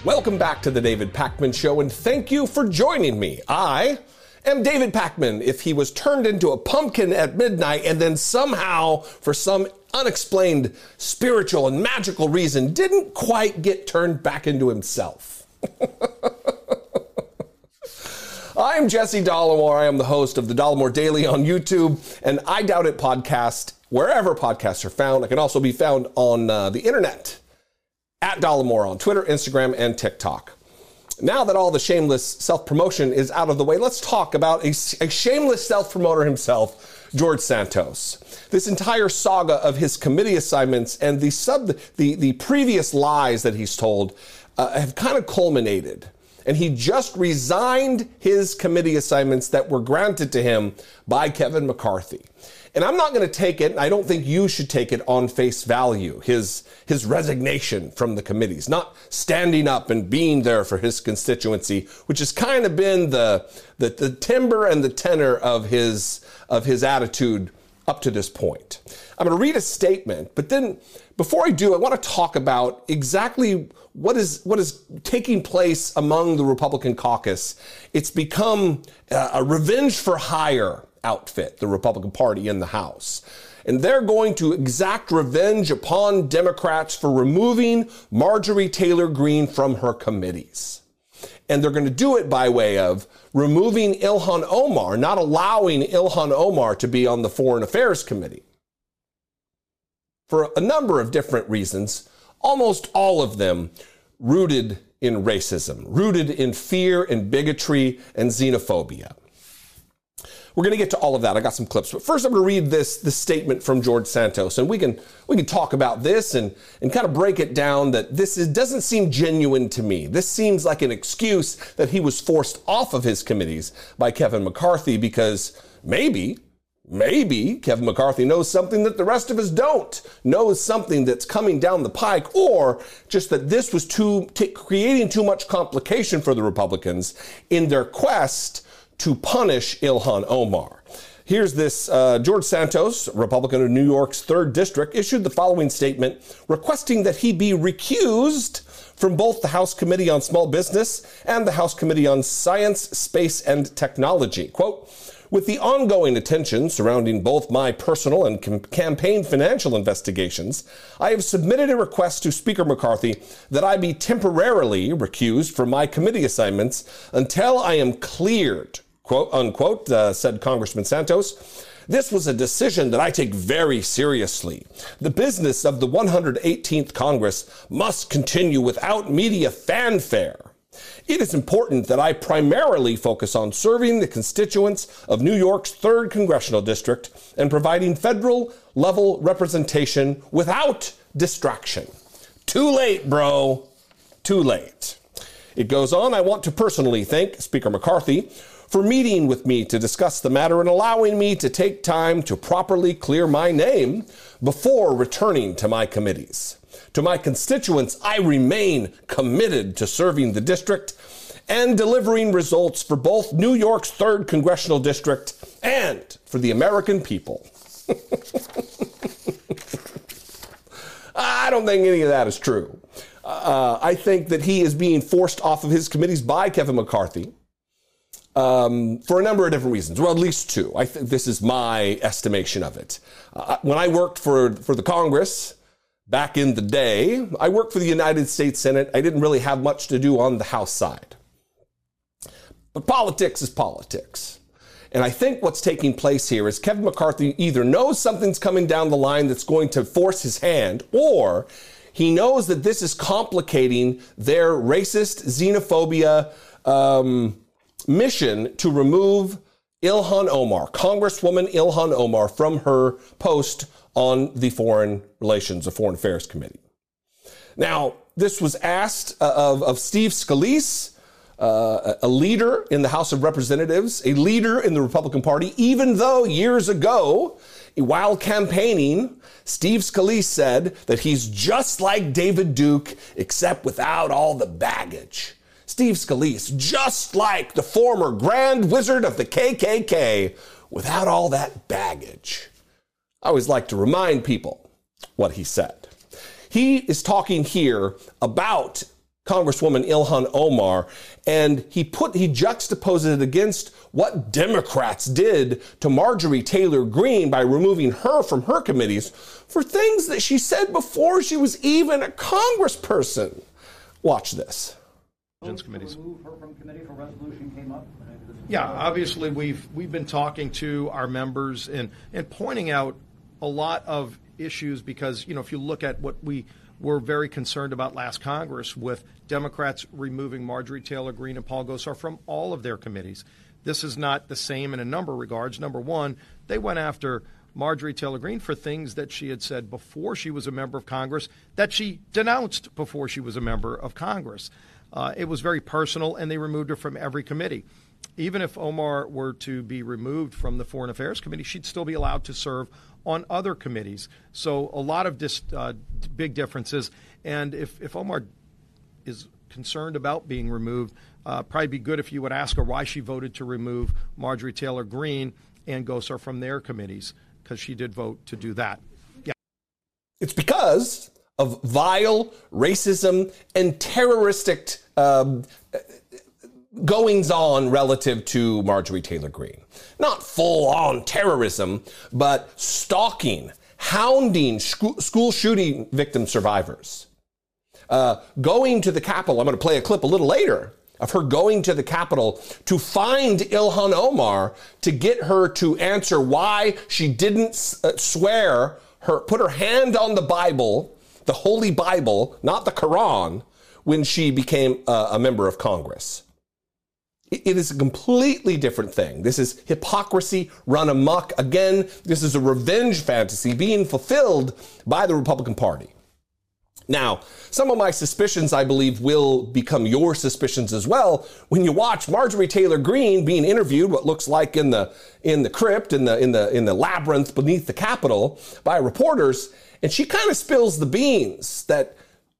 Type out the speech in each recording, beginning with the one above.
Welcome back to the David Pakman Show, and thank you for joining me. I am David Pakman. If he was turned into a pumpkin at midnight and then somehow, for some unexplained spiritual and magical reason, didn't quite get turned back into himself. I'm Jesse Dollemore. I am the host of the Dollemore Daily on YouTube and I Doubt It podcast, wherever podcasts are found. I can also be found on the internet at Dollemore on Twitter, Instagram, and TikTok. Now that all the shameless self-promotion is out of the way, let's talk about a shameless self-promoter himself, George Santos. This entire saga of his committee assignments and the previous lies that he's told have kind of culminated. And he just resigned his committee assignments that were granted to him by Kevin McCarthy. And I'm not going to take it, and I don't think you should take it on face value, his resignation from the committees, not standing up and being there for his constituency, which has kind of been the timber and the tenor of his attitude up to this point. I'm going to read a statement, but then before I do, I want to talk about exactly what is taking place among the Republican caucus. It's become a revenge for hire outfit, the Republican Party in the House. And they're going to exact revenge upon Democrats for removing Marjorie Taylor Greene from her committees. And they're going to do it by way of removing Ilhan Omar, not allowing Ilhan Omar to be on the Foreign Affairs Committee. For a number of different reasons, almost all of them rooted in racism, rooted in fear and bigotry and xenophobia. We're going to get to all of that. I got some clips. But first, I'm going to read this statement from George Santos. And we can talk about this and kind of break it down that doesn't seem genuine to me. This seems like an excuse that he was forced off of his committees by Kevin McCarthy because maybe Kevin McCarthy knows something that the rest of us don't, knows something that's coming down the pike, or just that this was creating too much complication for the Republicans in their quest to punish Ilhan Omar. Here's this. George Santos, Republican of New York's 3rd District, issued the following statement requesting that he be recused from both the House Committee on Small Business and the House Committee on Science, Space, and Technology. Quote, with the ongoing attention surrounding both my personal and campaign financial investigations, I have submitted a request to Speaker McCarthy that I be temporarily recused from my committee assignments until I am cleared, quote unquote, said Congressman Santos. This was a decision that I take very seriously. The business of the 118th Congress must continue without media fanfare. It is important that I primarily focus on serving the constituents of New York's 3rd Congressional District and providing federal-level representation without distraction. Too late, bro. Too late. It goes on, I want to personally thank Speaker McCarthy for meeting with me to discuss the matter and allowing me to take time to properly clear my name before returning to my committees. To my constituents, I remain committed to serving the district and delivering results for both New York's 3rd Congressional District and for the American people. I don't think any of that is true. I think that he is being forced off of his committees by Kevin McCarthy for a number of different reasons. Well, at least 2. I think this is my estimation of it. When I worked for the Congress, back in the day, I worked for the United States Senate. I didn't really have much to do on the House side. But politics is politics. And I think what's taking place here is Kevin McCarthy either knows something's coming down the line that's going to force his hand, or he knows that this is complicating their racist xenophobia mission to remove Ilhan Omar, Congresswoman Ilhan Omar, from her post on the Foreign Affairs Committee. Now, this was asked of Steve Scalise, a leader in the House of Representatives, a leader in the Republican Party, even though years ago, while campaigning, Steve Scalise said that he's just like David Duke, except without all the baggage. Steve Scalise, just like the former Grand Wizard of the KKK, without all that baggage. I always like to remind people what he said. He is talking here about Congresswoman Ilhan Omar, and he juxtaposed it against what Democrats did to Marjorie Taylor Greene by removing her from her committees for things that she said before she was even a congressperson. Watch this. Yeah, obviously we've been talking to our members and pointing out a lot of issues because, if you look at what we were very concerned about last Congress with Democrats removing Marjorie Taylor Greene and Paul Gosar from all of their committees. This is not the same in a number of regards. Number one, they went after Marjorie Taylor Greene for things that she had said before she was a member of Congress that she denounced before she was a member of Congress. It was very personal, and they removed her from every committee. Even if Omar were to be removed from the Foreign Affairs Committee, she'd still be allowed to serve on other committees. So a lot of big differences. And if Omar is concerned about being removed, probably be good if you would ask her why she voted to remove Marjorie Taylor Greene and Gosar from their committees, because she did vote to do that. Yeah. It's because of vile racism and terroristic goings on relative to Marjorie Taylor Greene. Not full-on terrorism, but stalking, hounding school shooting victim survivors. Going to the Capitol, I'm going to play a clip a little later of her going to the Capitol to find Ilhan Omar to get her to answer why she didn't put her hand on the Bible, the Holy Bible, not the Quran, when she became a member of Congress. It is a completely different thing. This is hypocrisy run amok. Again, this is a revenge fantasy being fulfilled by the Republican Party. Now, some of my suspicions, I believe, will become your suspicions as well when you watch Marjorie Taylor Greene being interviewed, what looks like in the crypt, in the labyrinth beneath the Capitol, by reporters, and she kind of spills the beans that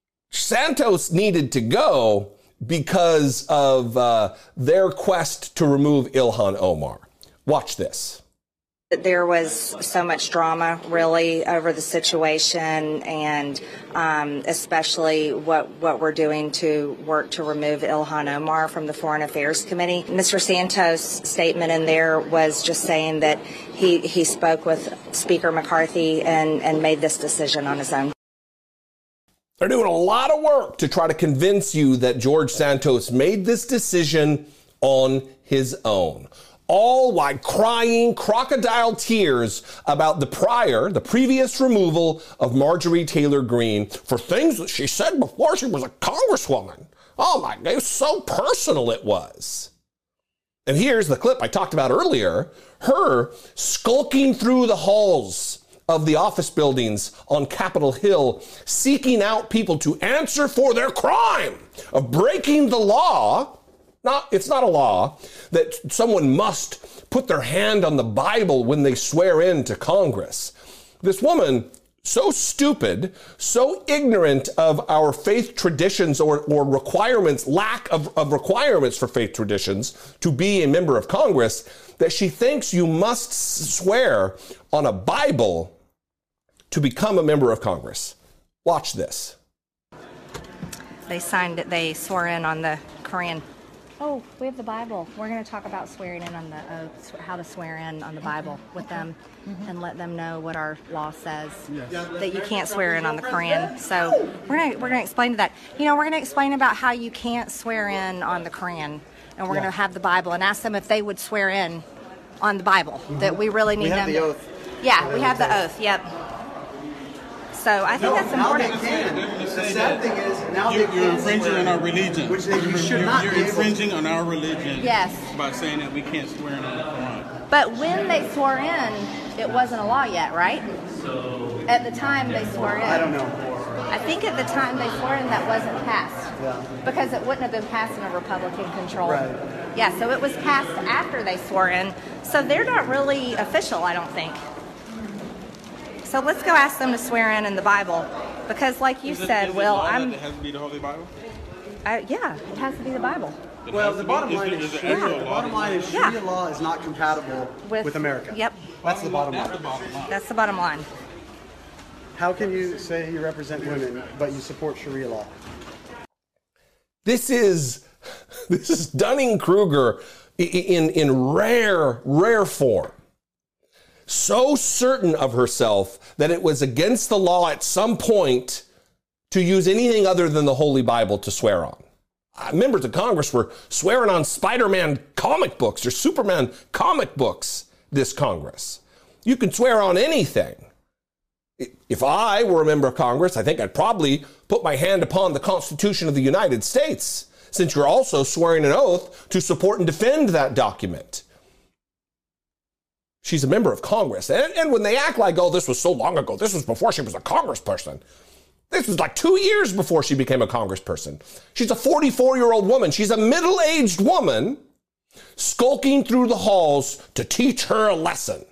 Santos needed to go because of their quest to remove Ilhan Omar. Watch this. There was so much drama, really, over the situation, and especially what we're doing to work to remove Ilhan Omar from the Foreign Affairs Committee. Mr. Santos' statement in there was just saying that he spoke with Speaker McCarthy and made this decision on his own. They're doing a lot of work to try to convince you that George Santos made this decision on his own. All while crying crocodile tears about the previous removal of Marjorie Taylor Greene for things that she said before she was a congresswoman. Oh my God, so personal it was. And here's the clip I talked about earlier, her skulking through the halls of the office buildings on Capitol Hill, seeking out people to answer for their crime of breaking the law. It's not a law that someone must put their hand on the Bible when they swear in to Congress. This woman, so stupid, so ignorant of our faith traditions or requirements, lack of requirements for faith traditions to be a member of Congress, that she thinks you must swear on a Bible to become a member of Congress. Watch this. They swore in on the Koran. Oh, we have the Bible. We're going to talk about swearing in on the oath, how to swear in on the Bible with them and let them know what our law says, that you can't swear in on the Koran. So we're going to explain to that. We're going to explain about how you can't swear in on the Koran, and we're going to have the Bible and ask them if they would swear in on the Bible, that we really need them. We have the oath. Yeah, we have the oath, yep. So I think that's important. Now they can. The sad thing is, now you're infringing on our religion. Which you should not be able to. You're infringing on our religion. Yes. By saying that we can't swear in on the Quran. But when they swore in, it wasn't a law yet, right? At the time they swore in. I don't know. I think at the time they swore in, that wasn't passed. Because it wouldn't have been passed in a Republican control. Right. Yeah, so it was passed after they swore in. So they're not really official, I don't think. So let's go ask them to swear in the Bible, because, like you said, Will, It has to be the Holy Bible. Yeah, it has to be the Bible. Well, the bottom line is Sharia law is not compatible with America. Yep. That's the bottom line. That's the bottom line. How can you say you represent women, but you support Sharia law? This is Dunning-Kruger in rare form. So certain of herself that it was against the law at some point to use anything other than the Holy Bible to swear on. Members of Congress were swearing on Spider-Man comic books or Superman comic books this Congress. You can swear on anything. If I were a member of Congress, I think I'd probably put my hand upon the Constitution of the United States, since you're also swearing an oath to support and defend that document. She's a member of Congress. And when they act like, oh, this was so long ago, this was before she was a congressperson. This was like 2 years before she became a congressperson. She's a 44-year-old woman. She's a middle-aged woman skulking through the halls to teach her a lesson.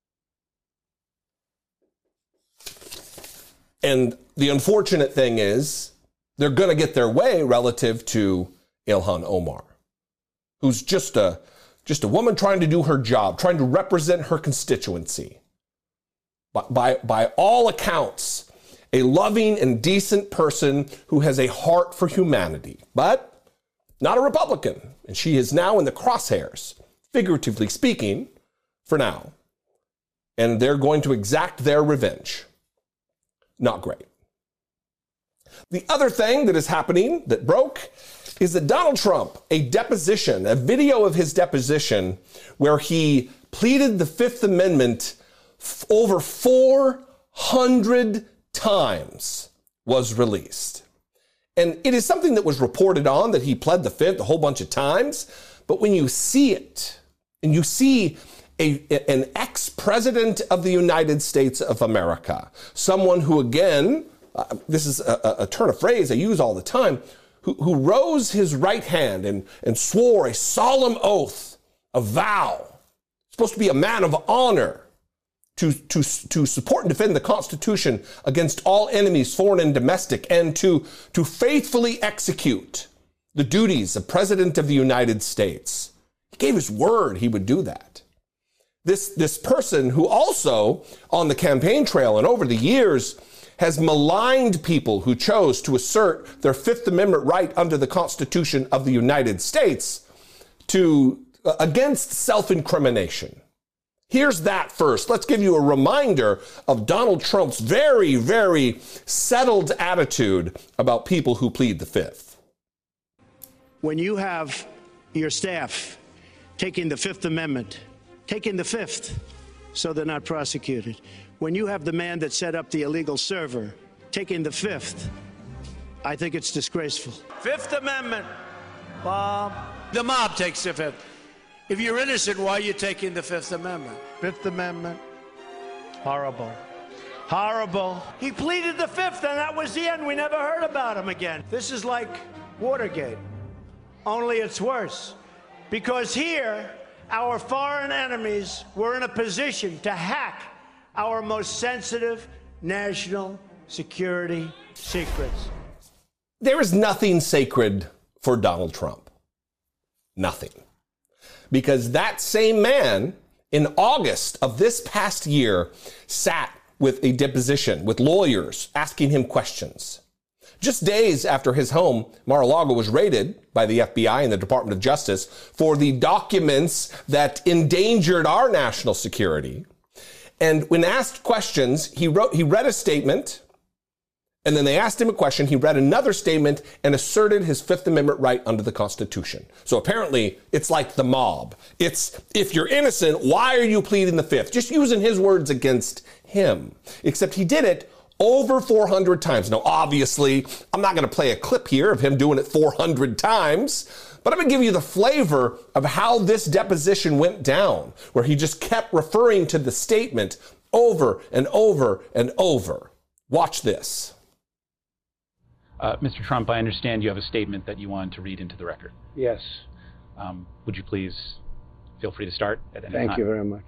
And the unfortunate thing is they're going to get their way relative to Ilhan Omar, who's just a woman trying to do her job, trying to represent her constituency. By all accounts, a loving and decent person who has a heart for humanity, but not a Republican. And she is now in the crosshairs, figuratively speaking, for now. And they're going to exact their revenge. Not great. The other thing that is happening that broke is that Donald Trump, a video of his deposition where he pleaded the Fifth Amendment over 400 times was released. And it is something that was reported on that he pled the Fifth a whole bunch of times. But when you see it, and you see an ex-president of the United States of America, someone who, again, this is a turn of phrase I use all the time, who rose his right hand and swore a solemn oath, a vow, supposed to be a man of honor, to support and defend the Constitution against all enemies, foreign and domestic, and to faithfully execute the duties of President of the United States. He gave his word he would do that. This person who also on the campaign trail and over the years has maligned people who chose to assert their Fifth Amendment right under the Constitution of the United States against self-incrimination. Here's that first. Let's give you a reminder of Donald Trump's very, very settled attitude about people who plead the Fifth. When you have your staff taking the Fifth Amendment, taking the Fifth so they're not prosecuted, when you have the man that set up the illegal server taking the Fifth, I think it's disgraceful. Fifth Amendment. Bob. The mob takes the Fifth. If you're innocent, why are you taking the Fifth Amendment? Fifth Amendment. Horrible. Horrible. He pleaded the Fifth, and that was the end. We never heard about him again. This is like Watergate, only it's worse. Because here, our foreign enemies were in a position to hack our most sensitive national security secrets. There is nothing sacred for Donald Trump. Nothing. Because that same man, in August of this past year, sat with a deposition with lawyers asking him questions. Just days after his home, Mar-a-Lago, was raided by the FBI and the Department of Justice for the documents that endangered our national security. And when asked questions, he read a statement, and then they asked him a question. He read another statement and asserted his Fifth Amendment right under the Constitution. So apparently, it's like the mob. It's, if you're innocent, why are you pleading the Fifth? Just using his words against him. Except he did it over 400 times. Now, obviously, I'm not going to play a clip here of him doing it 400 times, but I'm going to give you the flavor of how this deposition went down, where he just kept referring to the statement over and over and over. Watch this. Mr. Trump, I understand you have a statement that you wanted to read into the record. Yes. Would you please feel free to start at any time? Thank you very much.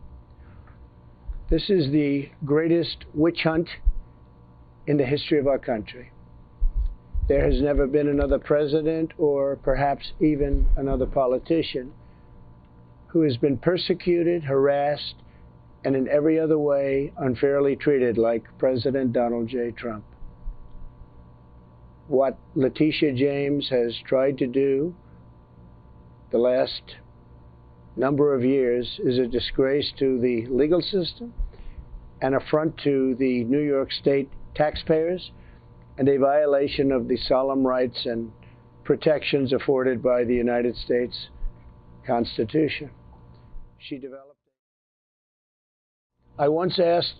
This is the greatest witch hunt in the history of our country. There has never been another president, or perhaps even another politician, who has been persecuted, harassed, and in every other way unfairly treated like President Donald J. Trump. what Letitia James has tried to do the last number of years is a disgrace to the legal system, an affront to the New York State taxpayers, and a violation of the solemn rights and protections afforded by the United States Constitution. She developed. I once asked,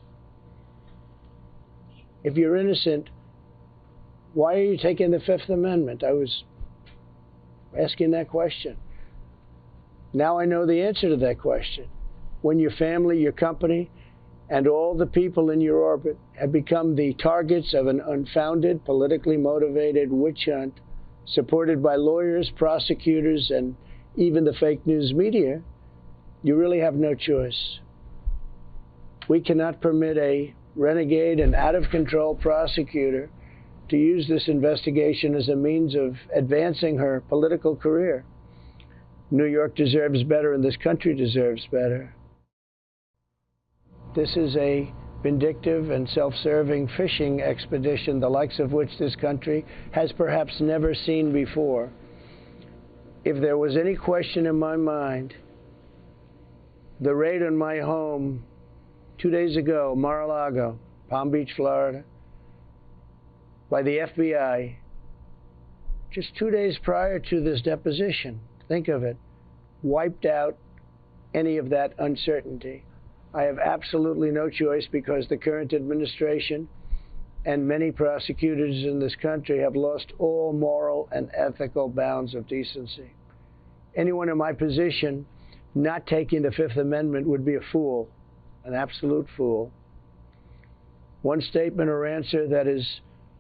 if you're innocent, why are you taking the Fifth Amendment? I was asking that question. Now I know the answer to that question. When your family, your company, and all the people in your orbit have become the targets of an unfounded, politically motivated witch hunt supported by lawyers, prosecutors, and even the fake news media, you really have no choice. We cannot permit a renegade and out-of-control prosecutor to use this investigation as a means of advancing her political career. New York deserves better, and this country deserves better. This is a vindictive and self-serving fishing expedition, the likes of which this country has perhaps never seen before. If there was any question in my mind, the raid on my home 2 days ago, Mar-a-Lago, Palm Beach, Florida, by the FBI, just 2 days prior to this deposition, think of it, wiped out any of that uncertainty. I have absolutely no choice because the current administration and many prosecutors in this country have lost all moral and ethical bounds of decency. Anyone in my position not taking the Fifth Amendment would be a fool, an absolute fool. One statement or answer that is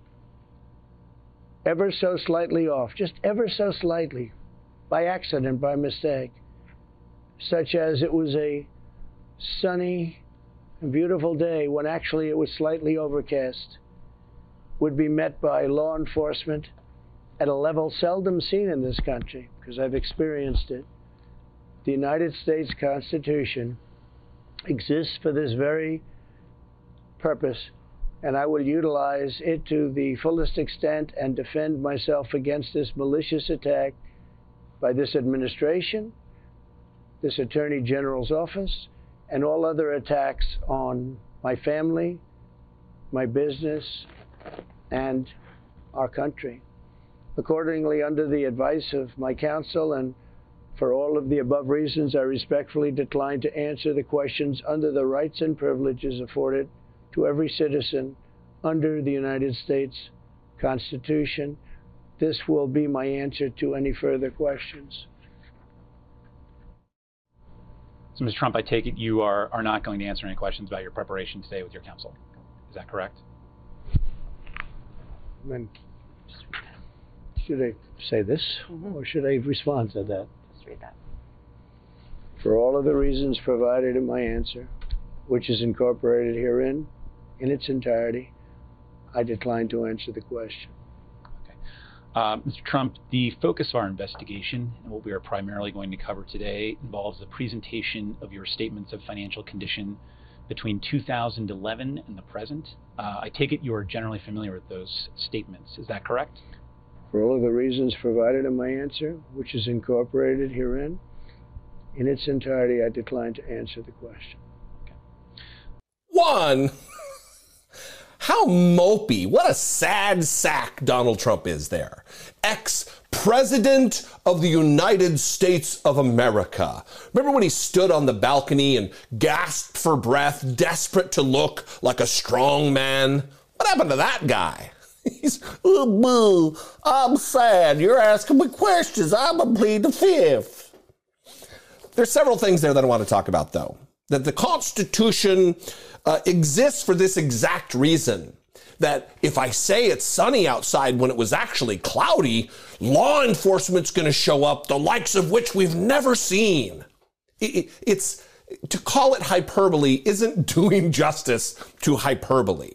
ever so slightly off, just ever so slightly, by accident, by mistake, such as it was a sunny and beautiful day when actually it was slightly overcast, would be met by law enforcement at a level seldom seen in this country, because I've experienced it. The United States Constitution exists for this very purpose, and I will utilize it to the fullest extent and defend myself against this malicious attack by this administration, this Attorney General's office, and all other attacks on my family, my business, and our country. Accordingly, under the advice of my counsel and for all of the above reasons, I respectfully decline to answer the questions under the rights and privileges afforded to every citizen under the United States Constitution. This will be my answer to any further questions. So, Mr. Trump, I take it you are not going to answer any questions about your preparation today with your counsel. Is that correct? Then, should I say this, or should I respond to that? Just read that. For all of the reasons provided in my answer, which is incorporated herein in its entirety, I decline to answer the question. Mr. Trump, the focus of our investigation and what we are primarily going to cover today involves the presentation of your statements of financial condition between 2011 and the present. I take it you are generally familiar with those statements. Is that correct? For all of the reasons provided in my answer, which is incorporated herein in its entirety, I decline to answer the question. Okay. One, how mopey, what a sad sack Donald Trump is there. Ex-President of the United States of America. Remember when he stood on the balcony and gasped for breath, desperate to look like a strong man? What happened to that guy? He's, oh, boo, I'm sad. You're asking me questions. I'm going to plead the Fifth. There's several things there that I want to talk about, though. That the Constitution exists for this exact reason. That if I say it's sunny outside when it was actually cloudy, law enforcement's going to show up, the likes of which we've never seen. It's to call it hyperbole isn't doing justice to hyperbole.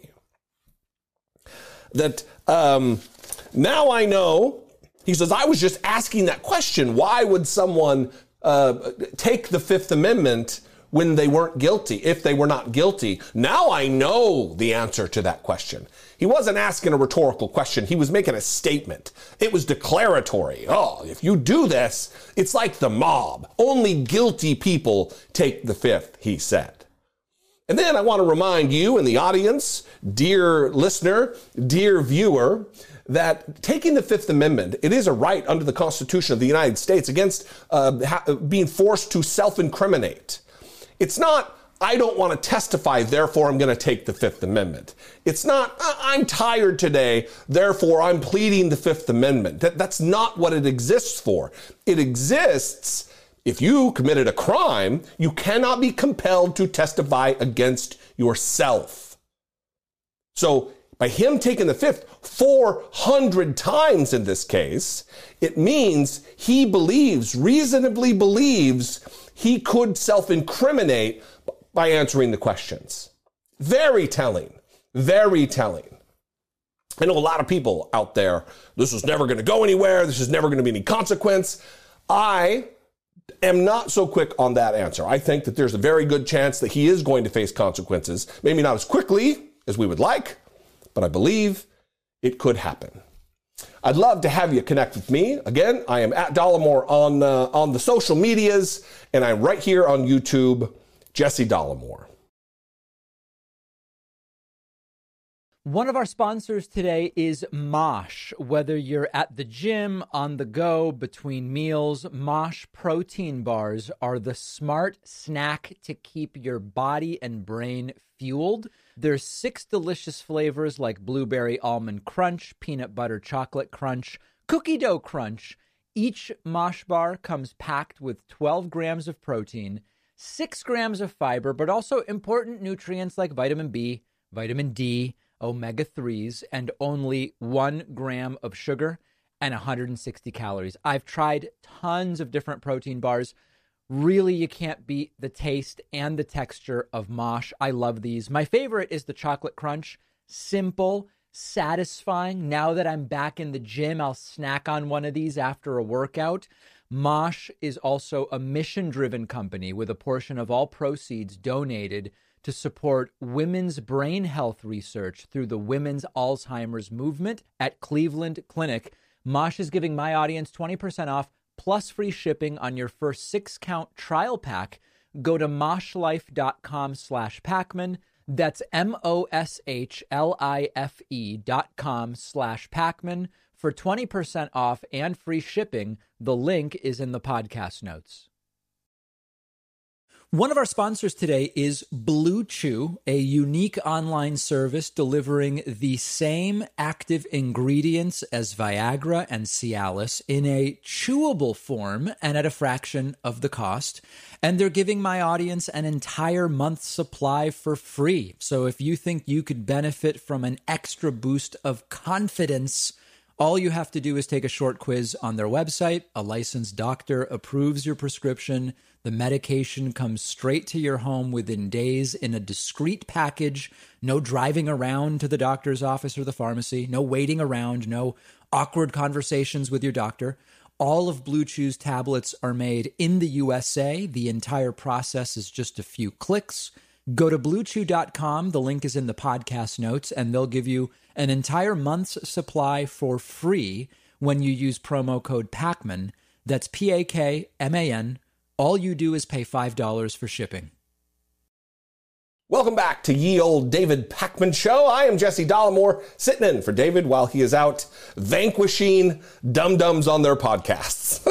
That now I know, he says, I was just asking that question. Why would someone take the Fifth Amendment when they weren't guilty, if they were not guilty? Now I know the answer to that question. He wasn't asking a rhetorical question. He was making a statement. It was declaratory. Oh, if you do this, it's like the mob. Only guilty people take the fifth, he said. And then I want to remind you and the audience, dear listener, dear viewer, that taking the Fifth Amendment, it is a right under the Constitution of the United States against being forced to self-incriminate. It's not, I don't want to testify, therefore I'm going to take the Fifth Amendment. It's not, I'm tired today, therefore I'm pleading the Fifth Amendment. That's not what it exists for. It exists, if you committed a crime, you cannot be compelled to testify against yourself. So by him taking the fifth 400 times in this case, it means he reasonably believes he could self-incriminate by answering the questions. Very telling. Very telling. I know a lot of people out there, this is never going to go anywhere. This is never going to be any consequence. I am not so quick on that answer. I think that there's a very good chance that he is going to face consequences. Maybe not as quickly as we would like, but I believe it could happen. I'd love to have you connect with me. Again, I am at Dollemore on the social medias, and I'm right here on YouTube, Jesse Dollemore. One of our sponsors today is Mosh. Whether you're at the gym, on the go, between meals, Mosh protein bars are the smart snack to keep your body and brain fueled. There's 6 delicious flavors like blueberry almond crunch, peanut butter chocolate crunch, cookie dough crunch. Each Mosh bar comes packed with 12 grams of protein, 6 grams of fiber, but also important nutrients like vitamin B, vitamin D, omega-3s, and only 1 gram of sugar and 160 calories. I've tried tons of different protein bars. Really, you can't beat the taste and the texture of Mosh. I love these. My favorite is the chocolate crunch. Simple, satisfying. Now that I'm back in the gym, I'll snack on one of these after a workout. Mosh is also a mission-driven company with a portion of all proceeds donated to support women's brain health research through the Women's Alzheimer's Movement at Cleveland Clinic. Mosh is giving my audience 20% off plus free shipping on your first 6-count trial pack. Go to moshlife.com/Pakman. That's MOSHLIFE.com/Pakman for 20% off and free shipping. The link is in the podcast notes. One of our sponsors today is Blue Chew, a unique online service delivering the same active ingredients as Viagra and Cialis in a chewable form and at a fraction of the cost. And they're giving my audience an entire month's supply for free. So if you think you could benefit from an extra boost of confidence, all you have to do is take a short quiz on their website. A licensed doctor approves your prescription. The medication comes straight to your home within days in a discreet package. No driving around to the doctor's office or the pharmacy. No waiting around. No awkward conversations with your doctor. All of Blue Chew's tablets are made in the USA. The entire process is just a few clicks. Go to BlueChew.com. The link is in the podcast notes, and they'll give you an entire month's supply for free when you use promo code PAKMAN. That's PAKMAN. All you do is pay $5 for shipping. Welcome back to Ye Old David Pakman Show. I am Jesse Dollemore, sitting in for David while he is out vanquishing dum-dums on their podcasts.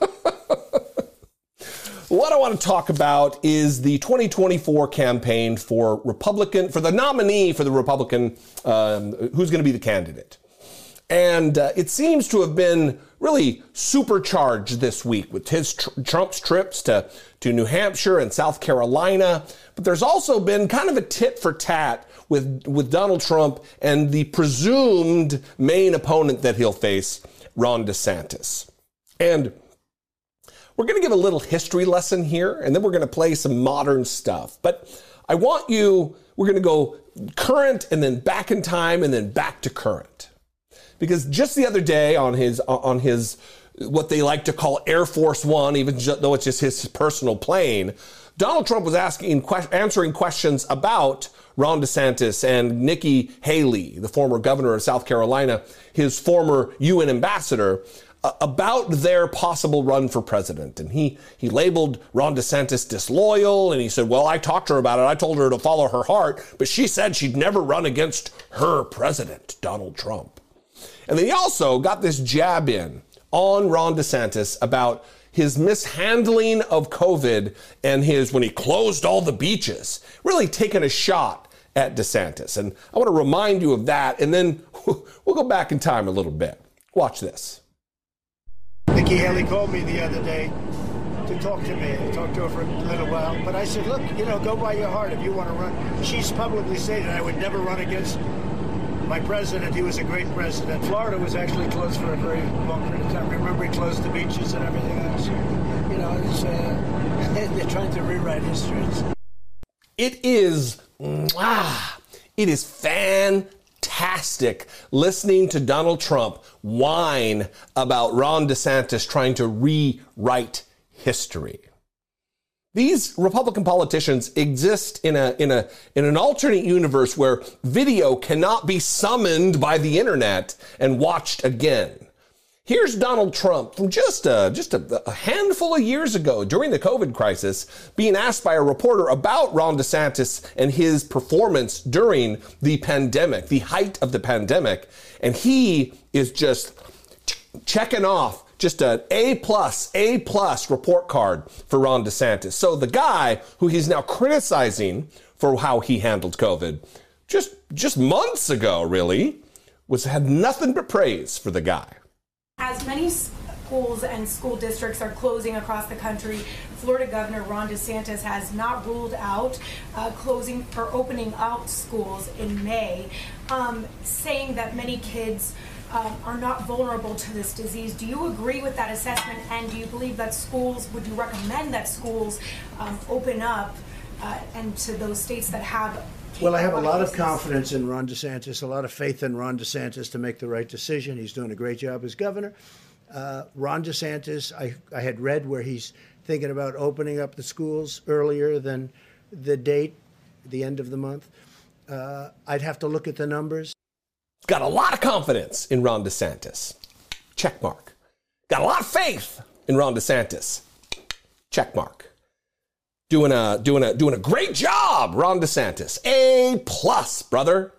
What I want to talk about is the 2024 campaign for the nominee for the Republican, who's going to be the candidate. And it seems to have been really supercharged this week with Trump's trips to New Hampshire and South Carolina. But there's also been kind of a tit for tat with Donald Trump and the presumed main opponent that he'll face, Ron DeSantis. And we're going to give a little history lesson here, and then we're going to play some modern stuff. But we're going to go current and then back in time and then back to current. Because just the other day on his what they like to call Air Force One, even though it's just his personal plane, Donald Trump was answering questions about Ron DeSantis and Nikki Haley, the former governor of South Carolina, his former UN ambassador, about their possible run for president. And he labeled Ron DeSantis disloyal, and he said, well, I talked to her about it. I told her to follow her heart, but she said she'd never run against her president, Donald Trump. And then he also got this jab in on Ron DeSantis about his mishandling of COVID and when he closed all the beaches, really taking a shot at DeSantis. And I want to remind you of that, and then we'll go back in time a little bit. Watch this. Nikki Haley called me the other day to talk to me. I talked to her for a little while, but I said, look, go by your heart if you want to run. She's publicly stated I would never run against my president. He was a great president. Florida was actually closed for a very long period of time. Remember, he closed the beaches and everything else. They're trying to rewrite history. It is fantastic listening to Donald Trump whine about Ron DeSantis trying to rewrite history. These Republican politicians exist in an alternate universe where video cannot be summoned by the internet and watched again. Here's Donald Trump from just a handful of years ago during the COVID crisis being asked by a reporter about Ron DeSantis and his performance during the pandemic, the height of the pandemic. And he is just checking off just an A+ report card for Ron DeSantis. So the guy who he's now criticizing for how he handled COVID just months ago, really, had nothing but praise for the guy. As many schools and school districts are closing across the country, Florida Governor Ron DeSantis has not ruled out closing or opening out schools in May, saying that many kids are not vulnerable to this disease. Do you agree with that assessment, and do you believe that would you recommend that schools open up and to those states that have? Well, I have a lot of confidence in Ron DeSantis, a lot of faith in Ron DeSantis to make the right decision. He's doing a great job as governor. Ron DeSantis, I had read where he's thinking about opening up the schools earlier than the date, the end of the month. I'd have to look at the numbers. Got a lot of confidence in Ron DeSantis. Check mark. Got a lot of faith in Ron DeSantis. Check mark. Doing a great job, Ron DeSantis. A+, brother.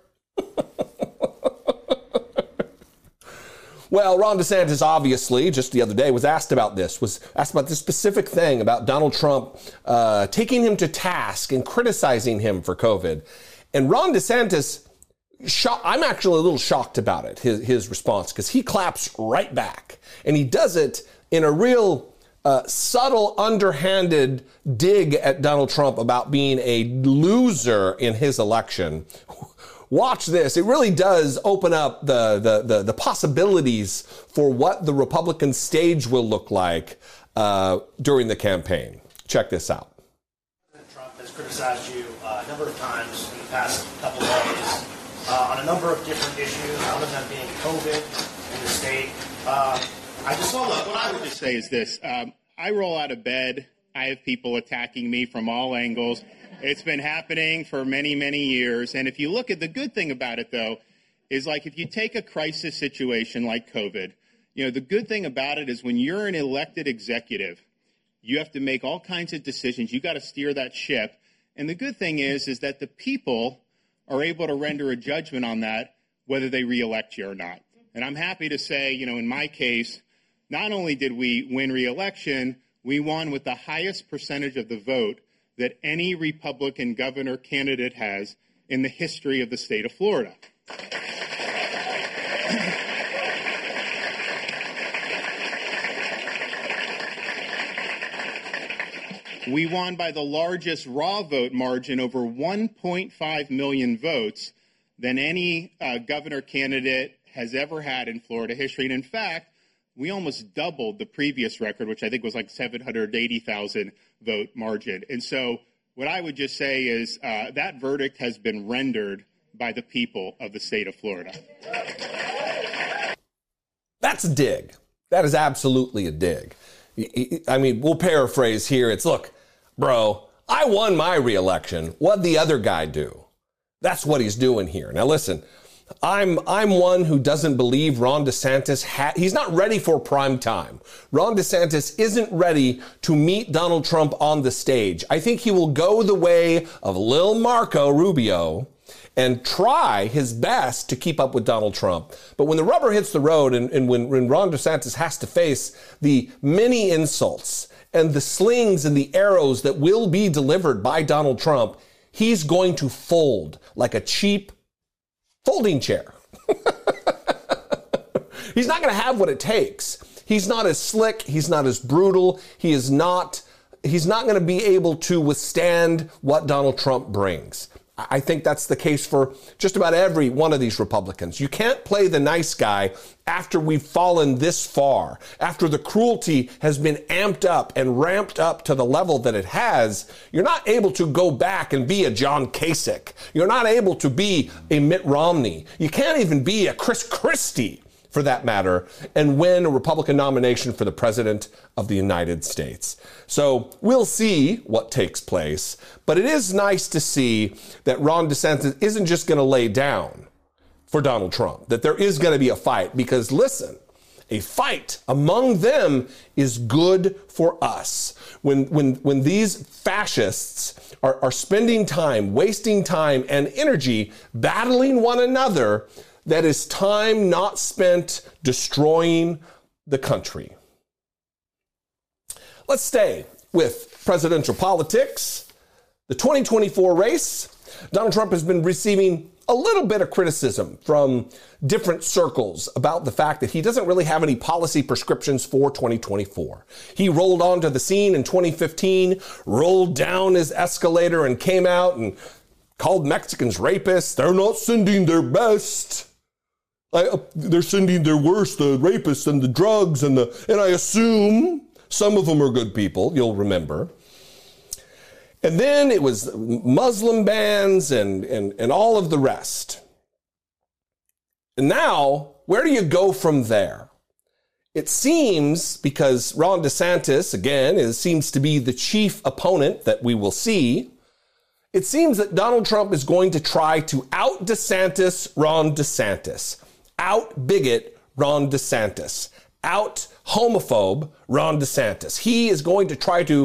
Well, Ron DeSantis obviously just the other day was asked about this specific thing about Donald Trump taking him to task and criticizing him for COVID. And Ron DeSantis, I'm actually a little shocked about it, his response, because he claps right back. And he does it in a real subtle, underhanded dig at Donald Trump about being a loser in his election. Watch this. It really does open up the possibilities for what the Republican stage will look like during the campaign. Check this out. President Trump has criticized you a number of times in the past couple of days on a number of different issues, one of them being COVID in the state. What I would just say is this. I roll out of bed. I have people attacking me from all angles. It's been happening for many, many years. And if you look at the good thing about it, though, is like if you take a crisis situation like COVID, the good thing about it is when you're an elected executive, you have to make all kinds of decisions. You got to steer that ship. And the good thing is that the people are able to render a judgment on that, whether they reelect you or not. And I'm happy to say, in my case, not only did we win re-election, we won with the highest percentage of the vote that any Republican governor candidate has in the history of the state of Florida. We won by the largest raw vote margin, over 1.5 million votes, than any governor candidate has ever had in Florida history. And in fact, we almost doubled the previous record, which I think was like 780,000 vote margin. And so what I would just say is that verdict has been rendered by the people of the state of Florida. That's a dig. That is absolutely a dig. I mean, we'll paraphrase here. It's, look, bro, I won my reelection. What'd the other guy do? That's what he's doing here. Now listen, I'm one who doesn't believe Ron DeSantis, he's not ready for prime time. Ron DeSantis isn't ready to meet Donald Trump on the stage. I think he will go the way of Lil Marco Rubio and try his best to keep up with Donald Trump. But when the rubber hits the road and when Ron DeSantis has to face the many insults and the slings and the arrows that will be delivered by Donald Trump, he's going to fold like a cheap folding chair. He's not going to have what it takes. He's not as slick. He's not as brutal. He's not going to be able to withstand what Donald Trump brings. I think that's the case for just about every one of these Republicans. You can't play the nice guy after we've fallen this far, after the cruelty has been amped up and ramped up to the level that it has. You're not able to go back and be a John Kasich. You're not able to be a Mitt Romney. You can't even be a Chris Christie, for that matter, and win a Republican nomination for the President of the United States. So we'll see what takes place, but it is nice to see that Ron DeSantis isn't just going to lay down for Donald Trump, that there is going to be a fight, because listen, a fight among them is good for us. When these fascists are spending time, wasting time and energy battling one another, that is time not spent destroying the country. Let's stay with presidential politics. The 2024 race, Donald Trump has been receiving a little bit of criticism from different circles about the fact that he doesn't really have any policy prescriptions for 2024. He rolled onto the scene in 2015, rolled down his escalator and came out and called Mexicans rapists. They're not sending their best. They're sending their worst, the rapists and the drugs and I assume some of them are good people, you'll remember. And then it was Muslim bans and all of the rest. And now, where do you go from there? It seems, because Ron DeSantis, again, seems to be the chief opponent that we will see, it seems that Donald Trump is going to try to out-DeSantis Ron DeSantis. Out-bigot Ron DeSantis, out-homophobe Ron DeSantis. He is going to try to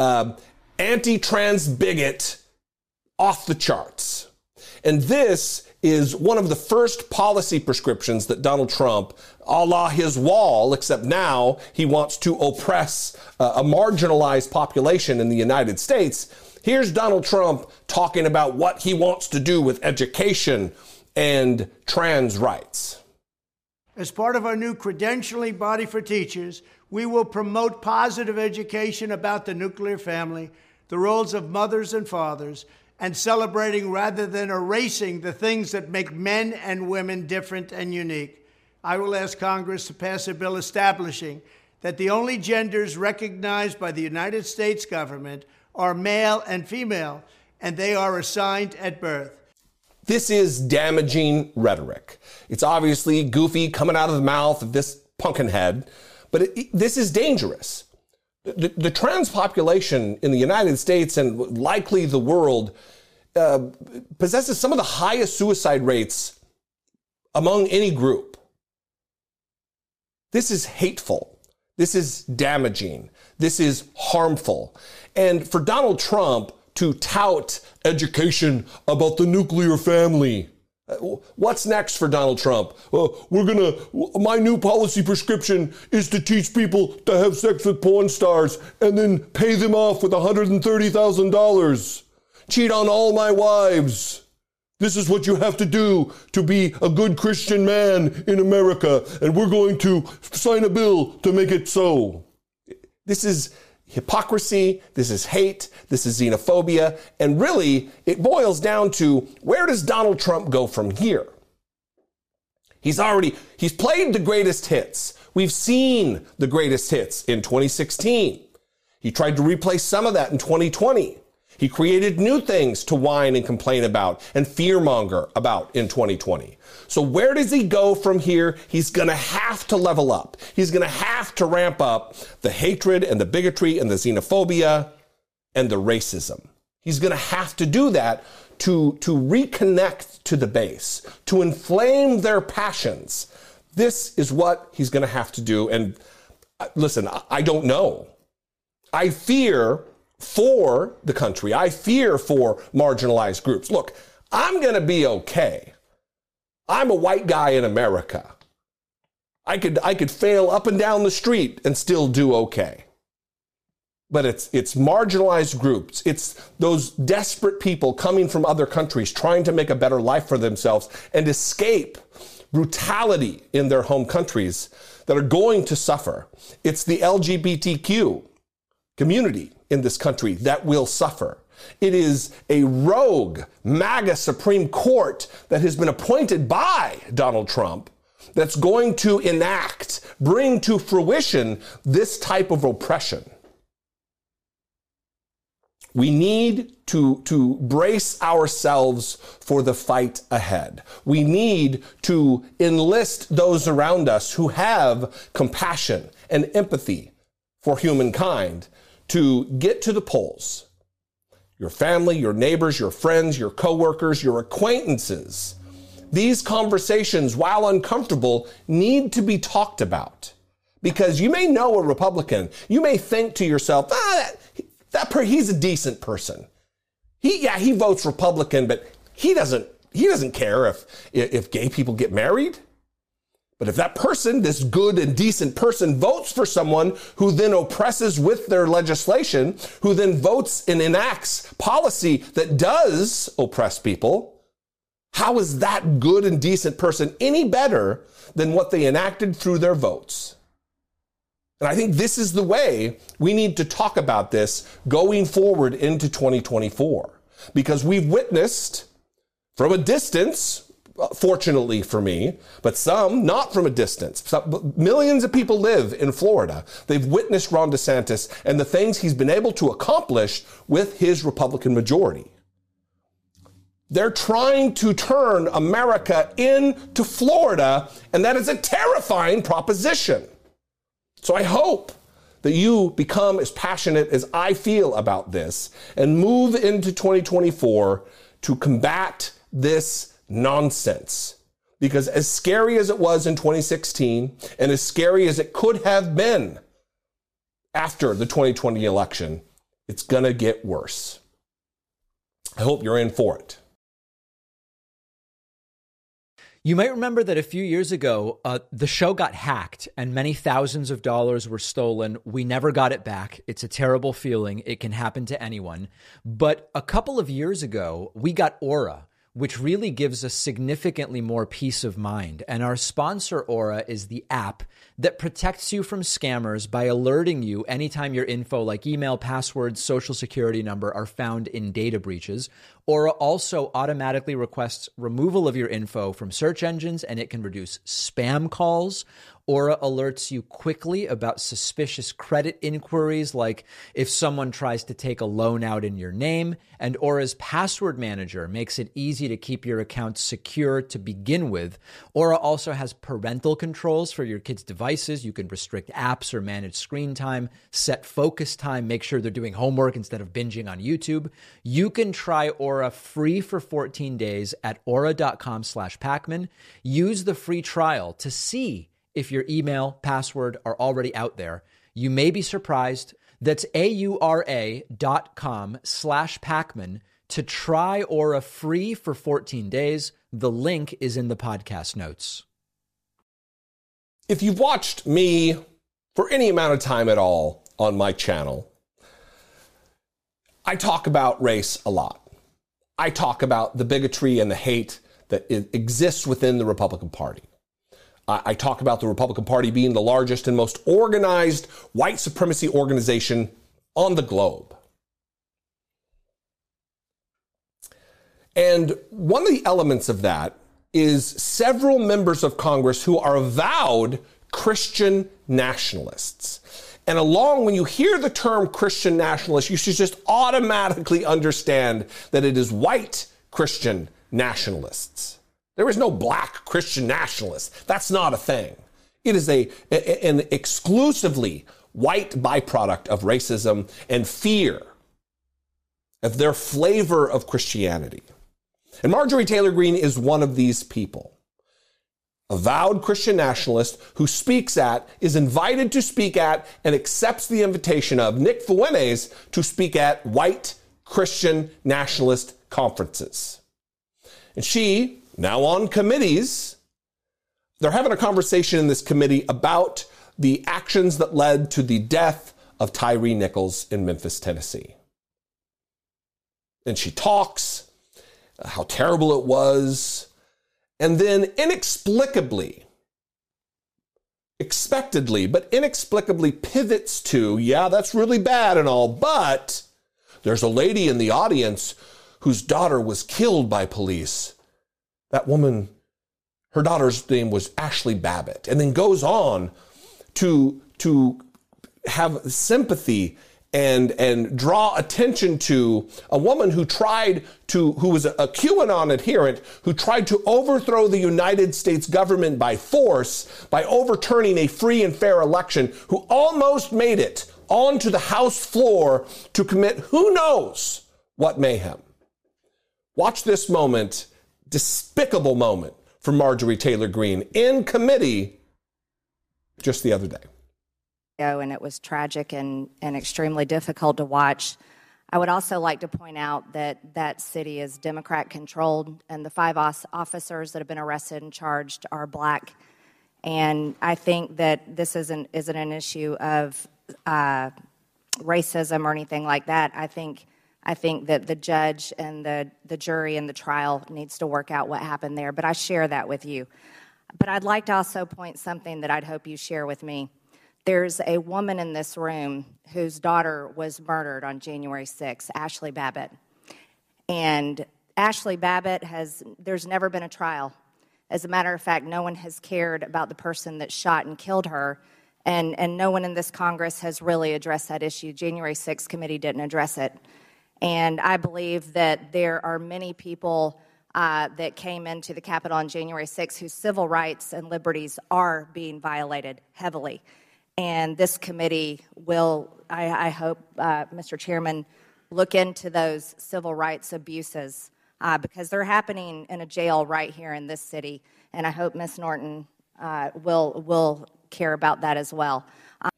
anti-trans bigot off the charts. And this is one of the first policy prescriptions that Donald Trump, a la his wall, except now he wants to oppress a marginalized population in the United States. Here's Donald Trump talking about what he wants to do with education and trans rights. As part of our new credentialing body for teachers, we will promote positive education about the nuclear family, the roles of mothers and fathers, and celebrating rather than erasing the things that make men and women different and unique. I will ask Congress to pass a bill establishing that the only genders recognized by the United States government are male and female, and they are assigned at birth. This is damaging rhetoric. It's obviously goofy coming out of the mouth of this pumpkinhead, but this is dangerous. The trans population in the United States and likely the world possesses some of the highest suicide rates among any group. This is hateful. This is damaging. This is harmful. And for Donald Trump to tout education about the nuclear family, what's next for Donald Trump? My new policy prescription is to teach people to have sex with porn stars and then pay them off with $130,000. Cheat on all my wives. This is what you have to do to be a good Christian man in America, and we're going to sign a bill to make it so. This is hypocrisy, this is hate, this is xenophobia, and really, it boils down to, where does Donald Trump go from here? He's played the greatest hits. We've seen the greatest hits in 2016. He tried to replace some of that in 2020. He created new things to whine and complain about and fearmonger about in 2020. So where does he go from here? He's going to have to level up. He's going to have to ramp up the hatred and the bigotry and the xenophobia and the racism. He's going to have to do that to reconnect to the base, to inflame their passions. This is what he's going to have to do. And listen, I don't know. I fear for the country. I fear for marginalized groups. Look, I'm going to be okay. I'm a white guy in America. I could fail up and down the street and still do okay. But it's marginalized groups. It's those desperate people coming from other countries trying to make a better life for themselves and escape brutality in their home countries that are going to suffer. It's the LGBTQ community in this country that will suffer. It is a rogue MAGA Supreme Court that has been appointed by Donald Trump that's going to bring to fruition this type of oppression. We need to brace ourselves for the fight ahead. We need to enlist those around us who have compassion and empathy for humankind to get to the polls. Your family, your neighbors, your friends, your coworkers, your acquaintances. These conversations, while uncomfortable, need to be talked about. Because you may know a Republican. You may think to yourself, he's a decent person. He votes Republican, but he doesn't care if gay people get married. But if that person, this good and decent person, votes for someone who then oppresses with their legislation, who then votes and enacts policy that does oppress people, how is that good and decent person any better than what they enacted through their votes? And I think this is the way we need to talk about this going forward into 2024. Because we've witnessed from a distance, fortunately for me, but some not from a distance. Millions of people live in Florida. They've witnessed Ron DeSantis and the things he's been able to accomplish with his Republican majority. They're trying to turn America into Florida, and that is a terrifying proposition. So I hope that you become as passionate as I feel about this and move into 2024 to combat this nonsense. Because as scary as it was in 2016 and as scary as it could have been after the 2020 election, it's going to get worse. I hope you're in for it. You might remember that a few years ago, the show got hacked and many thousands of dollars were stolen. We never got it back. It's a terrible feeling. It can happen to anyone. But a couple of years ago, we got Aura, which really gives us significantly more peace of mind. And our sponsor, Aura, is the app that protects you from scammers by alerting you anytime your info like email, passwords, social security number are found in data breaches. Aura also automatically requests removal of your info from search engines, and it can reduce spam calls. Aura alerts you quickly about suspicious credit inquiries, like if someone tries to take a loan out in your name. And Aura's password manager makes it easy to keep your account secure to begin with. Aura also has parental controls for your kids' devices. You can restrict apps or manage screen time, set focus time, make sure they're doing homework instead of binging on YouTube. You can try Aura free for 14 days at aura.com/Pacman. Use the free trial to see if your email, password are already out there. You may be surprised. That's aura.com/Pacman to try Aura free for 14 days. The link is in the podcast notes. If you've watched me for any amount of time at all on my channel, I talk about race a lot. I talk about the bigotry and the hate that exists within the Republican Party. I talk about the Republican Party being the largest and most organized white supremacy organization on the globe. And one of the elements of that is several members of Congress who are avowed Christian nationalists. And when you hear the term Christian nationalist, you should just automatically understand that it is white Christian nationalists. There is no black Christian nationalist. That's not a thing. It is an exclusively white byproduct of racism and fear of their flavor of Christianity. And Marjorie Taylor Greene is one of these people. Avowed Christian nationalist who speaks at, is invited to speak at, and accepts the invitation of Nick Fuentes to speak at white Christian nationalist conferences. And she, now on committees, they're having a conversation in this committee about the actions that led to the death of Tyre Nichols in Memphis, Tennessee. And she talks how terrible it was. And then inexplicably, expectedly, but inexplicably pivots to, yeah, that's really bad and all, but there's a lady in the audience whose daughter was killed by police. That woman, her daughter's name was Ashley Babbitt, and then goes on to have sympathy and draw attention to a woman who was a QAnon adherent, who tried to overthrow the United States government by force by overturning a free and fair election, who almost made it onto the House floor to commit who knows what mayhem. Watch this moment, despicable moment from Marjorie Taylor Greene in committee just the other day. And it was tragic and extremely difficult to watch. I would also like to point out that that city is Democrat controlled, and the 5 officers that have been arrested and charged are black. And I think that this isn't an issue of racism or anything like that. I think that the judge and the jury and the trial needs to work out what happened there. But I share that with you. But I'd like to also point something that I'd hope you share with me. There's a woman in this room whose daughter was murdered on January 6th, Ashley Babbitt. And Ashley Babbitt there's never been a trial. As a matter of fact, no one has cared about the person that shot and killed her. And no one in this Congress has really addressed that issue. January 6th committee didn't address it. And I believe that there are many people that came into the Capitol on January 6th whose civil rights and liberties are being violated heavily. And this committee will, I hope, Mr. Chairman, look into those civil rights abuses because they're happening in a jail right here in this city. And I hope Ms. Norton will care about that as well.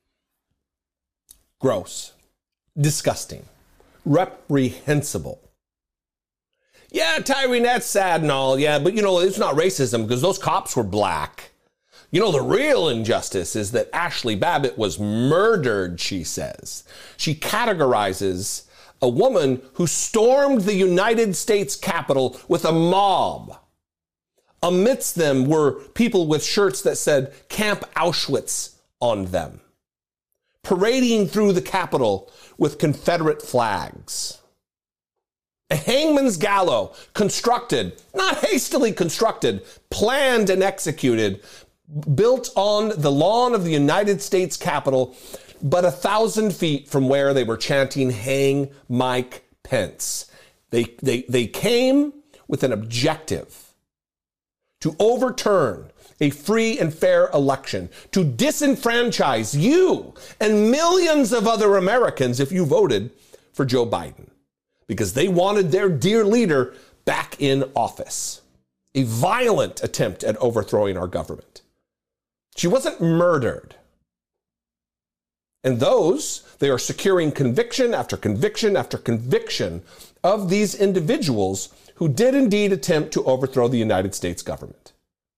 Gross. Disgusting. Reprehensible. Yeah, Tyre, that's sad and all, yeah, but it's not racism because those cops were black. The real injustice is that Ashley Babbitt was murdered, she says. She categorizes a woman who stormed the United States Capitol with a mob. Amidst them were people with shirts that said Camp Auschwitz on them, parading through the Capitol with Confederate flags. A hangman's gallows constructed, not hastily constructed, planned and executed, built on the lawn of the United States Capitol, but 1,000 feet from where they were chanting, "Hang Mike Pence." They came with an objective to overturn a free and fair election, to disenfranchise you and millions of other Americans if you voted for Joe Biden, because they wanted their dear leader back in office. A violent attempt at overthrowing our government. She wasn't murdered. And they are securing conviction after conviction after conviction of these individuals who did indeed attempt to overthrow the United States government.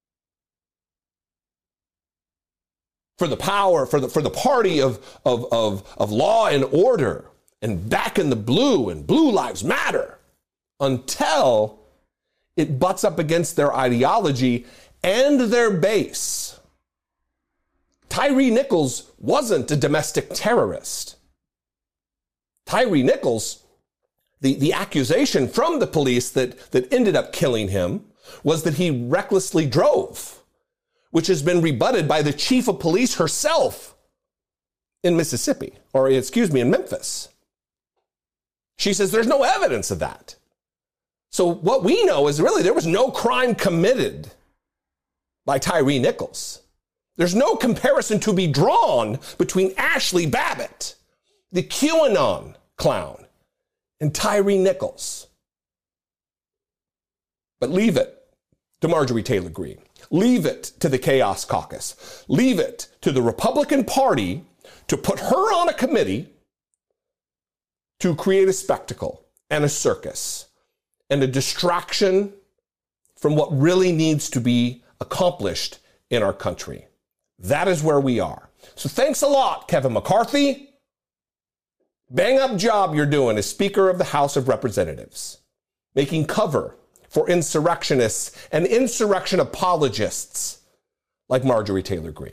For the power, for the party of law and order, and back in the blue, and Blue Lives Matter, until it butts up against their ideology and their base. Tyre Nichols wasn't a domestic terrorist. Tyre Nichols, the accusation from the police that ended up killing him was that he recklessly drove, which has been rebutted by the chief of police herself in Mississippi, in Memphis. She says there's no evidence of that. So what we know is really there was no crime committed by Tyre Nichols. There's no comparison to be drawn between Ashley Babbitt, the QAnon clown, and Tyree Nichols. But leave it to Marjorie Taylor Greene. Leave it to the Chaos Caucus. Leave it to the Republican Party to put her on a committee to create a spectacle and a circus and a distraction from what really needs to be accomplished in our country. That is where we are. So thanks a lot, Kevin McCarthy. Bang up job you're doing as Speaker of the House of Representatives, making cover for insurrectionists and insurrection apologists like Marjorie Taylor Greene.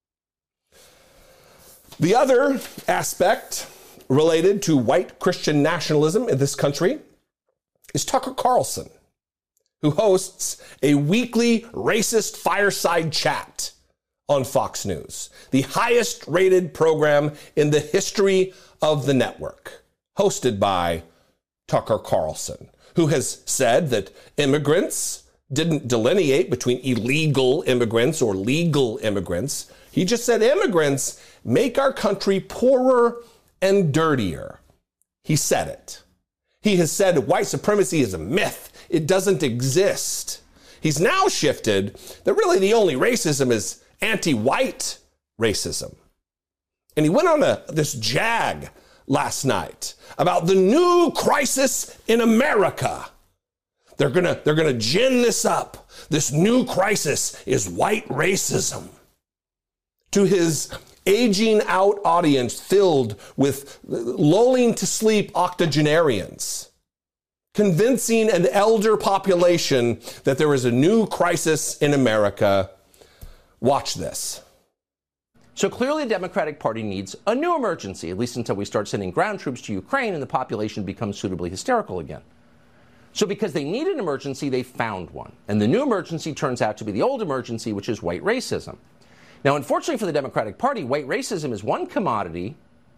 The other aspect related to white Christian nationalism in this country is Tucker Carlson, who hosts a weekly racist fireside chat on Fox News, the highest rated program in the history of the network, hosted by Tucker Carlson, who has said that immigrants didn't delineate between illegal immigrants or legal immigrants. He just said immigrants make our country poorer and dirtier. He said it. He has said white supremacy is a myth. It doesn't exist. He's now shifted that really the only racism is anti-white racism. And he went on this jag last night about the new crisis in America. They're gonna gin this up. This new crisis is white racism. To his aging out audience filled with lulling to sleep octogenarians, convincing an elder population that there is a new crisis in America. Watch this. So clearly the Democratic Party needs a new emergency, at least until we start sending ground troops to Ukraine and the population becomes suitably hysterical again. So because they need an emergency, they found one. And the new emergency turns out to be the old emergency, which is white racism. Now, unfortunately for the Democratic Party, white racism is one commodity,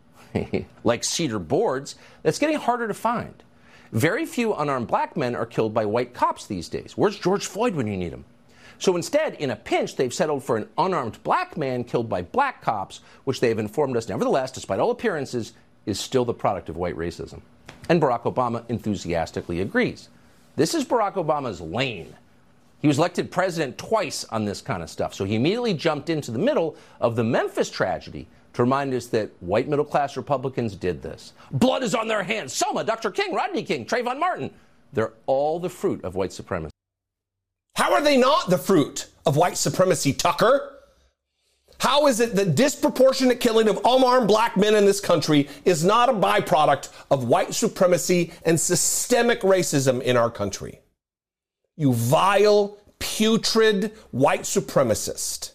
like cedar boards, that's getting harder to find. Very few unarmed black men are killed by white cops these days. Where's George Floyd when you need him? So instead, in a pinch, they've settled for an unarmed black man killed by black cops, which they have informed us, nevertheless, despite all appearances, is still the product of white racism. And Barack Obama enthusiastically agrees. This is Barack Obama's lane. He was elected president twice on this kind of stuff, so he immediately jumped into the middle of the Memphis tragedy to remind us that white middle-class Republicans did this. Blood is on their hands. Selma, Dr. King, Rodney King, Trayvon Martin. They're all the fruit of white supremacy. How are they not the fruit of white supremacy, Tucker? How is it that disproportionate killing of unarmed black men in this country is not a byproduct of white supremacy and systemic racism in our country? You vile, putrid white supremacist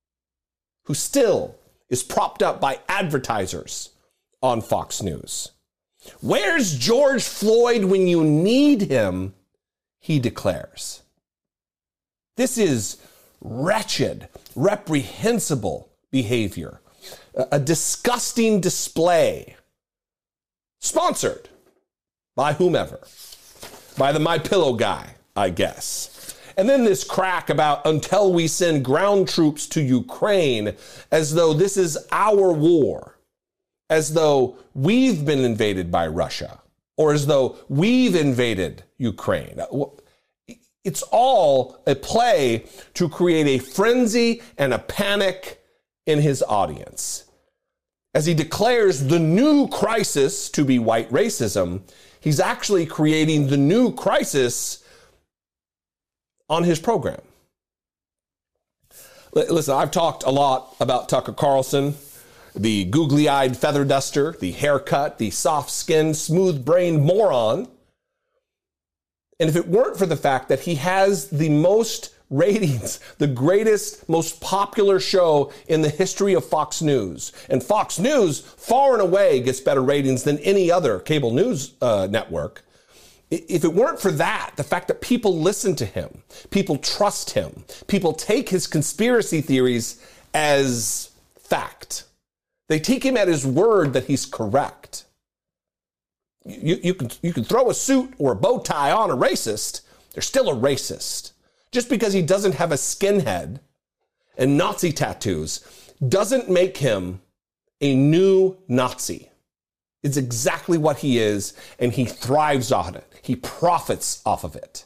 who still is propped up by advertisers on Fox News. Where's George Floyd when you need him? He declares. This is wretched, reprehensible behavior, a disgusting display, sponsored by whomever, by the MyPillow guy, I guess. And then this crack about until we send ground troops to Ukraine, as though this is our war, as though we've been invaded by Russia, or as though we've invaded Ukraine. It's all a play to create a frenzy and a panic in his audience. As he declares the new crisis to be white racism, he's actually creating the new crisis on his program. Listen, I've talked a lot about Tucker Carlson, the googly-eyed feather duster, the haircut, the soft-skinned, smooth-brained moron. And if it weren't for the fact that he has the most ratings, the greatest, most popular show in the history of Fox News, and Fox News far and away gets better ratings than any other cable news network. If it weren't for that, the fact that people listen to him, people trust him, people take his conspiracy theories as fact. They take him at his word that he's correct. You can throw a suit or a bow tie on a racist, they're still a racist. Just because he doesn't have a skinhead and Nazi tattoos doesn't make him a new Nazi. It's exactly what he is, and he thrives on it. He profits off of it.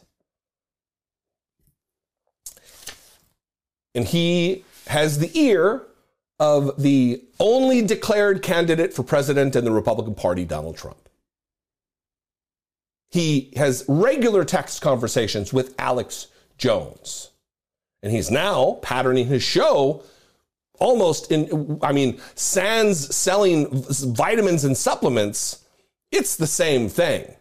And he has the ear of the only declared candidate for president in the Republican Party, Donald Trump. He has regular text conversations with Alex Jones. And he's now patterning his show almost sans selling vitamins and supplements. It's the same thing.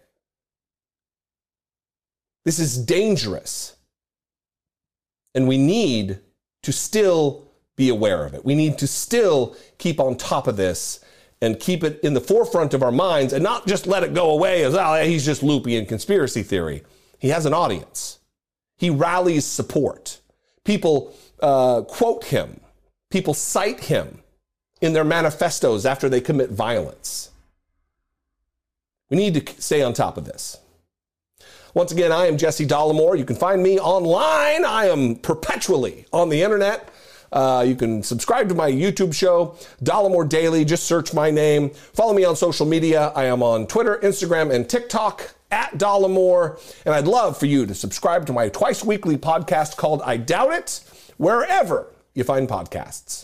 This is dangerous. And we need to still be aware of it. We need to still keep on top of this and keep it in the forefront of our minds and not just let it go away as, oh, he's just loopy in conspiracy theory. He has an audience. He rallies support. People quote him. People cite him in their manifestos after they commit violence. We need to stay on top of this. Once again, I am Jesse Dollemore. You can find me online. I am perpetually on the internet. You can subscribe to my YouTube show, Dollemore Daily. Just search my name. Follow me on social media. I am on Twitter, Instagram, and TikTok at Dollemore. And I'd love for you to subscribe to my twice weekly podcast called I Doubt It, wherever you find podcasts.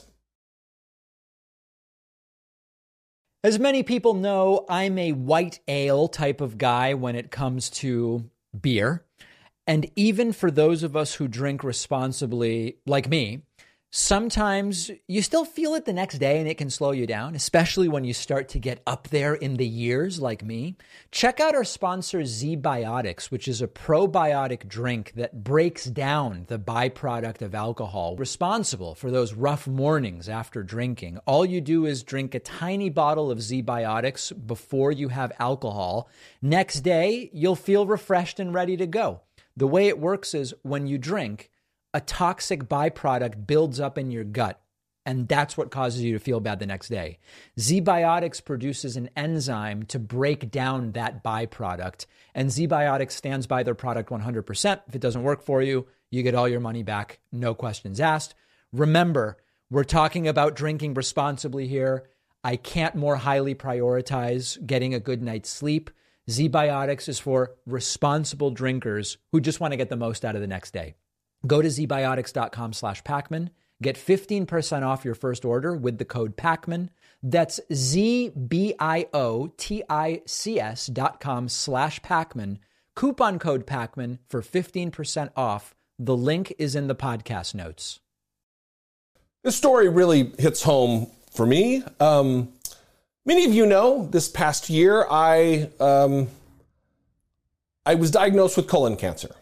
As many people know, I'm a white ale type of guy when it comes to beer. And even for those of us who drink responsibly, like me, sometimes you still feel it the next day and it can slow you down, especially when you start to get up there in the years like me. Check out our sponsor ZBiotics, which is a probiotic drink that breaks down the byproduct of alcohol, responsible for those rough mornings after drinking. All you do is drink a tiny bottle of ZBiotics before you have alcohol. Next day, you'll feel refreshed and ready to go. The way it works is when you drink, a toxic byproduct builds up in your gut, and that's what causes you to feel bad the next day. ZBiotics produces an enzyme to break down that byproduct, and ZBiotics stands by their product 100%. If it doesn't work for you, you get all your money back, no questions asked. Remember, we're talking about drinking responsibly here. I can't more highly prioritize getting a good night's sleep. ZBiotics is for responsible drinkers who just want to get the most out of the next day. Go to zbiotics.com/Pacman. Get 15% off your first order with the code Pacman. That's zbiotics.com/Pacman. Coupon code Pacman for 15% off. The link is in the podcast notes. This story really hits home for me. Many of you know this past year I was diagnosed with colon cancer.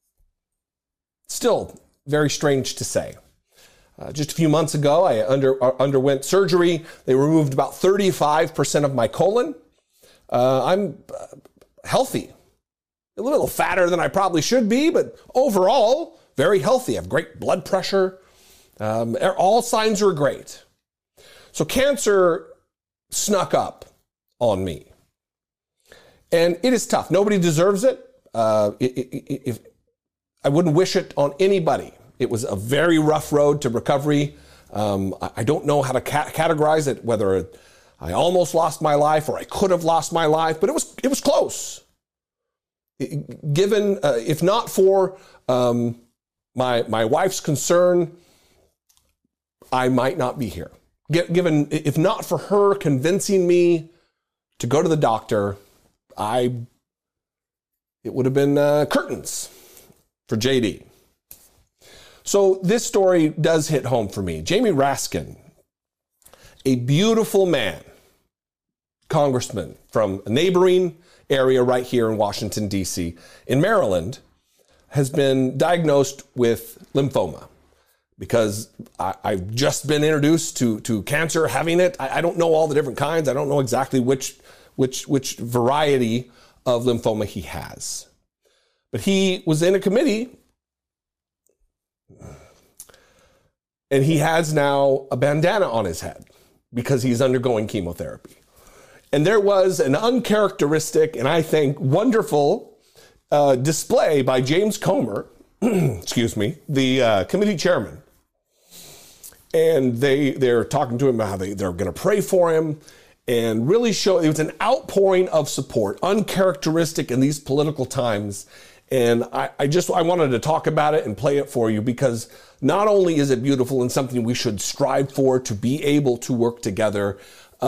Still very strange to say. Just a few months ago, I underwent surgery. They removed about 35% of my colon. I'm healthy. A little fatter than I probably should be, but overall, very healthy. I have great blood pressure. All signs are great. So cancer snuck up on me. And it is tough. Nobody deserves it. If I wouldn't wish it on anybody. It was a very rough road to recovery. I don't know how to categorize it, whether I almost lost my life or I could have lost my life, but it was close. Given, if not for my wife's concern, I might not be here. Given, if not for her convincing me to go to the doctor, it would have been curtains for JD. So this story does hit home for me. Jamie Raskin, a beautiful man, congressman from a neighboring area right here in Washington, D.C., in Maryland, has been diagnosed with lymphoma because I've just been introduced to cancer, having it. I don't know all the different kinds. I don't know exactly which variety of lymphoma he has. But he was in a committee, and he has now a bandana on his head because he's undergoing chemotherapy. And there was an uncharacteristic and I think wonderful display by James Comer, the committee chairman. And they're talking to him about how they're going to pray for him. and really show it was an outpouring of support, uncharacteristic in these political times. And I wanted to talk about it and play it for you because not only is it beautiful and something we should strive for to be able to work together,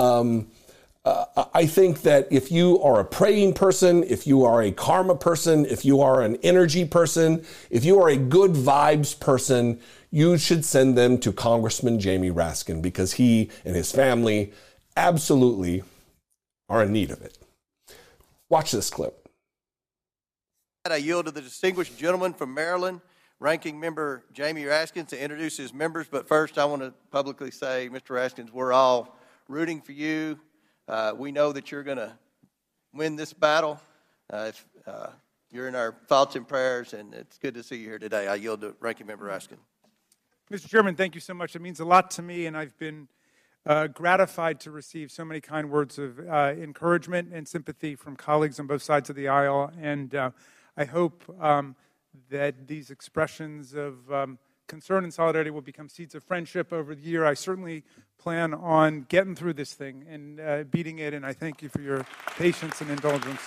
I think that if you are a praying person, if you are a karma person, if you are an energy person, if you are a good vibes person, you should send them to Congressman Jamie Raskin because he and his family absolutely are in need of it. Watch this clip. I yield to the distinguished gentleman from Maryland, Ranking Member Jamie Raskin, to introduce his members. But first, I want to publicly say, Mr. Raskins, we're all rooting for you. We know that you're going to win this battle. You're in our thoughts and prayers, and it's good to see you here today. I yield to Ranking Member Raskin. Mr. Chairman, thank you so much. It means a lot to me, and I've been gratified to receive so many kind words of encouragement and sympathy from colleagues on both sides of the aisle. And I hope that these expressions of concern and solidarity will become seeds of friendship over the year. I certainly plan on getting through this thing and beating it, and I thank you for your patience and indulgence.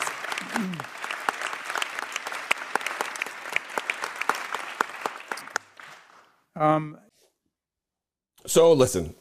So listen,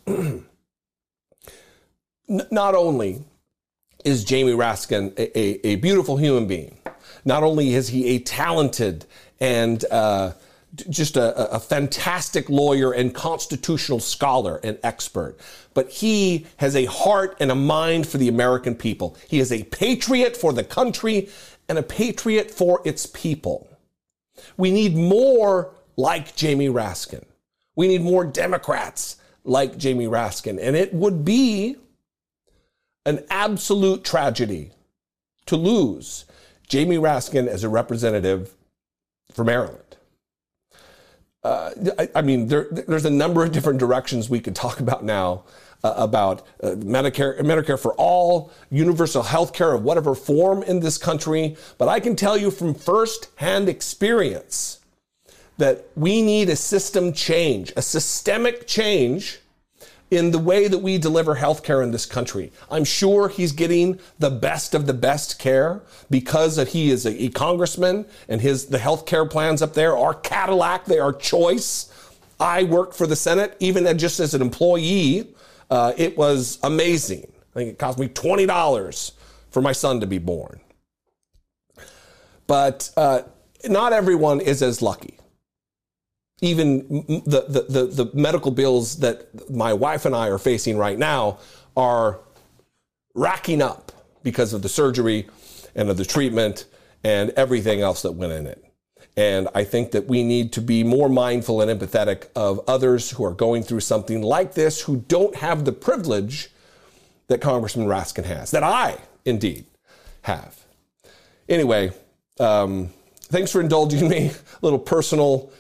not only is Jamie Raskin a beautiful human being, not only is he a talented and just a fantastic lawyer and constitutional scholar and expert, but he has a heart and a mind for the American people. He is a patriot for the country and a patriot for its people. We need more like Jamie Raskin. We need more Democrats like Jamie Raskin. And it would be an absolute tragedy to lose Jamie Raskin as a representative for Maryland. There's a number of different directions we could talk about now about Medicare for all, universal health care of whatever form in this country. But I can tell you from firsthand experience that we need a system change, a systemic change in the way that we deliver health care in this country. I'm sure he's getting the best of the best care because he is a congressman and the health care plans up there are Cadillac, they are choice. I worked for the Senate, even just as an employee. It was amazing. I think it cost me $20 for my son to be born. But not everyone is as lucky. Even the medical bills that my wife and I are facing right now are racking up because of the surgery and of the treatment and everything else that went in it. And I think that we need to be more mindful and empathetic of others who are going through something like this, who don't have the privilege that Congressman Raskin has, that I indeed have. Anyway, thanks for indulging me. A little personal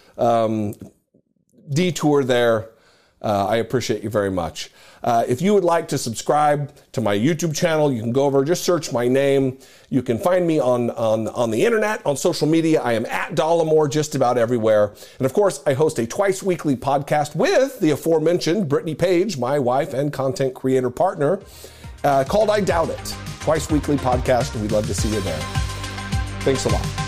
detour there. I appreciate you very much. If you would like to subscribe to my YouTube channel, you can go over, just search my name. You can find me on the internet, on social media. I am at Dollemore just about everywhere. And of course, I host a twice weekly podcast with the aforementioned Brittany Page, my wife and content creator partner, called I Doubt It. Twice weekly podcast, and we'd love to see you there. Thanks a lot.